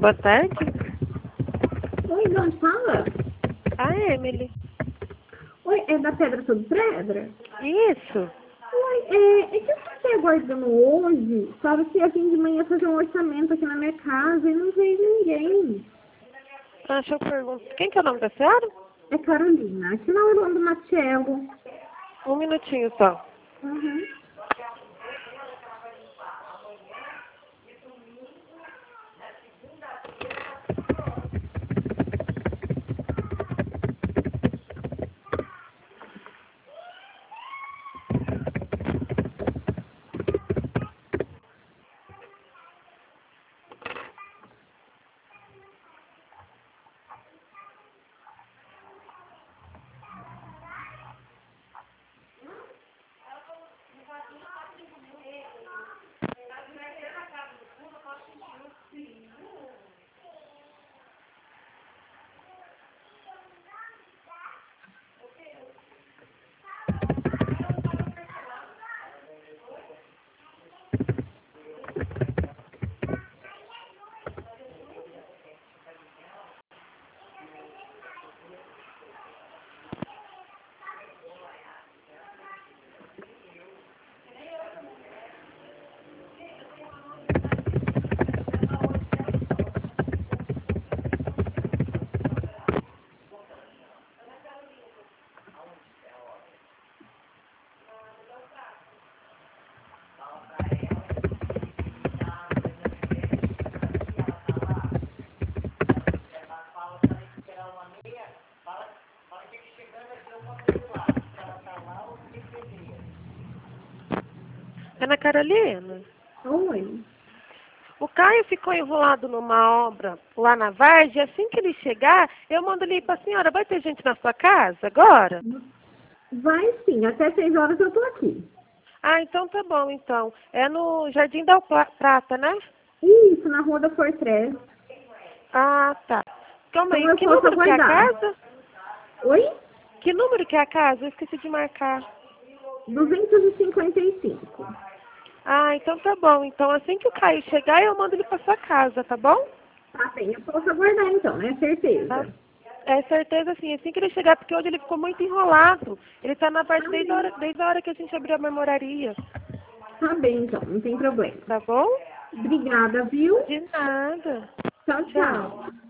Boa tarde. Oi, de onde fala? A Emily. Oi, é da Pedra sobre Pedra? Isso. Oi, é que eu fiquei aguardando hoje, sabe que eu vim de manhã fazer um orçamento aqui na minha casa e não veio ninguém. Deixa eu perguntar. Quem que é o nome da senhora? É Carolina, aqui na Orlando Matiello. Um minutinho só. Uhum. Ana Carolina, Oi. o Caio ficou enrolado numa obra lá na Vargem. Assim que ele chegar, eu mando ele ir para a senhora. Vai ter gente na sua casa agora? Vai sim, até 6 horas eu tô aqui. Então tá bom, então. É no Jardim da Prata, né? Isso, na Rua da Fortress. Tá. Calma Então aí, eu que posso número que é a aguardar. casa? Oi? Que número que é a casa? Eu esqueci de marcar. 255. Então tá bom. Então assim que o Caio chegar, eu mando ele pra sua casa, tá bom? Tá bem, eu posso aguardar então, né? Tá. Certeza. É certeza sim, assim que ele chegar, porque hoje ele ficou muito enrolado. Ele tá na parte Tá bem. desde a hora que a gente abriu a memoraria. Tá bem então, não tem problema. Tá bom? Obrigada, viu? De nada. Tchau, Tchau. tchau.